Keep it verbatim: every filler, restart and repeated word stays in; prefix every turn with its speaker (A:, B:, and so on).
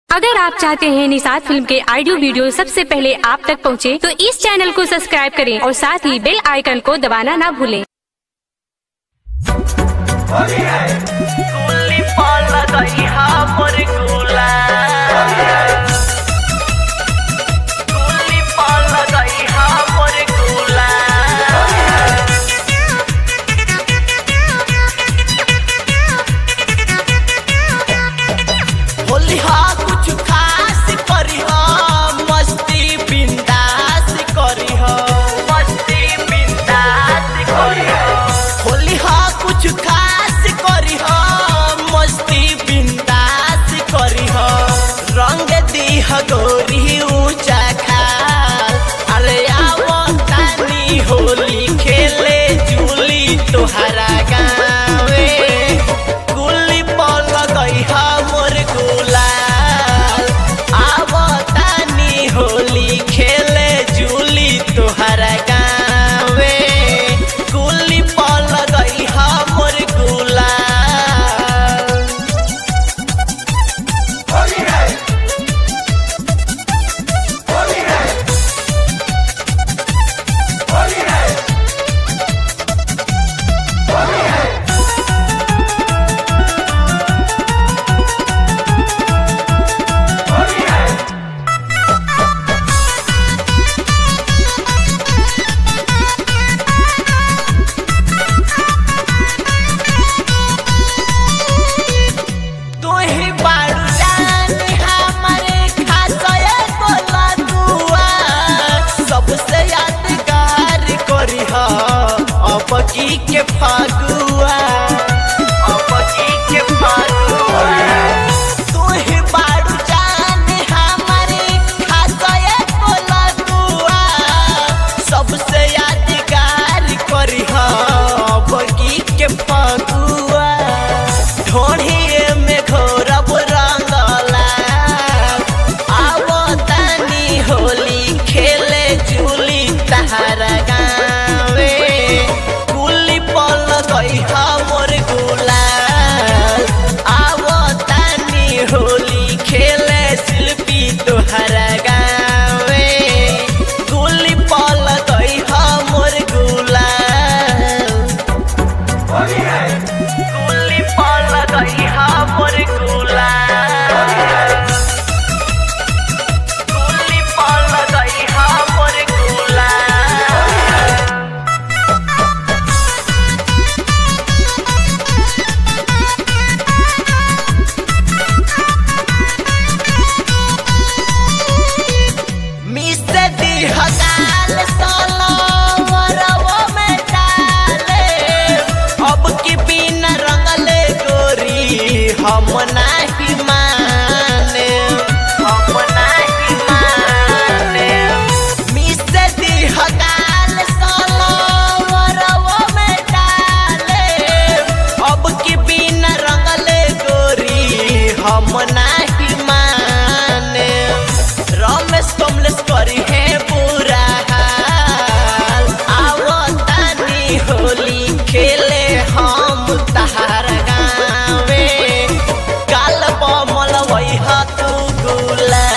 A: अगर आप चाहते हैं निषाद फिल्म के ऑडियो वीडियो सबसे पहले आप तक पहुंचे, तो इस चैनल को सब्सक्राइब करें और साथ ही बेल आइकन को दबाना ना भूलें।
B: गोरी ऊंचा खाल अरे आवो तानी होली खेले जूली तोहरा गावे गुल्ली पल गई हमर गुलाल आवो तानी होली खेले जूली तोहरा गावे गुल्ली पल गई हमर गुलाल। अपकी के फागुआ अपकी के फागुआ तोहे बाड़ू जान हमारे खासए बोला दुआ सबसे यादगार करी अपकी के फागुआ ढोढ़िए में घोरब रंगला आवो तानी होली खेले जूली तहरा गावे हमर गुलाल आवो तानी होली खेले शिल्पी तोहरा गावे गुल्ली पल गई हमर गुलाल गुल्ली पल गई हमर गुलाल गुल्ली पल गई हमर गुलाल। हकाल सोलो मरवो में डाले अब की बिना रंगले गोरी हम नहीं माने हम नहीं माने मिसे दी हकाल सोलो मरवो में डाले अब की बिना रंगले गोरी हम नहीं माने रमेश कमलेश करी है पूरा हाल आवो तानी होली खेले हम तहार गावे गाल बमल वही तू गुला।